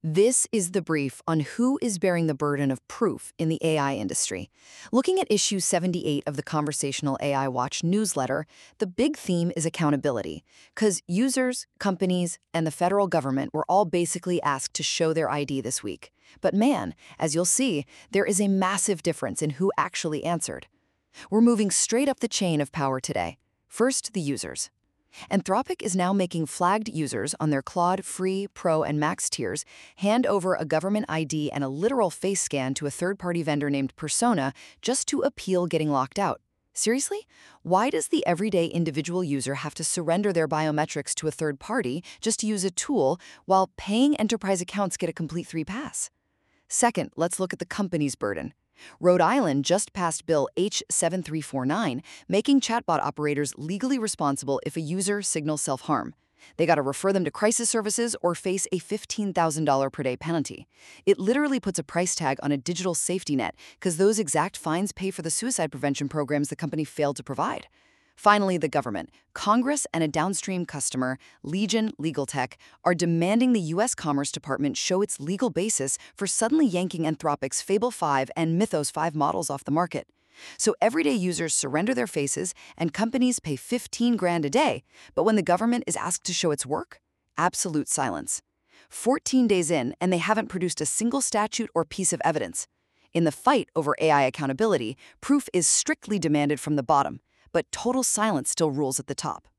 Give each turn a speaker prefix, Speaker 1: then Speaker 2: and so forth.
Speaker 1: This is the brief on who is bearing the burden of proof in the AI industry. Looking at issue 78 of the Conversational AI Watch newsletter, the big theme is accountability, because users, companies, and the federal government were all basically asked to show their ID this week. But man, as you'll see, there is a massive difference in who actually answered. We're moving straight up the chain of power today. First, the users. Anthropic is now making flagged users on their Claude Free, Pro, and Max tiers hand over a government ID and a literal face scan to a third-party vendor named Persona just to appeal getting locked out. Seriously? Why does the everyday individual user have to surrender their biometrics to a third party just to use a tool while paying enterprise accounts get a complete free pass? Second, let's look at the company's burden. Rhode Island just passed Bill H7349, making chatbot operators legally responsible if a user signals self-harm. They gotta refer them to crisis services or face a $15,000 per day penalty. It literally puts a price tag on a digital safety net because those exact fines pay for the suicide prevention programs the company failed to provide. Finally, the government, Congress, and a downstream customer, Legion Legal Tech, are demanding the U.S. Commerce Department show its legal basis for suddenly yanking Anthropic's Fable 5 and Mythos 5 models off the market. So everyday users surrender their faces and companies pay 15 grand a day, but when the government is asked to show its work, absolute silence. 14 days in, and they haven't produced a single statute or piece of evidence. In the fight over AI accountability, proof is strictly demanded from the bottom, but total silence still rules at the top.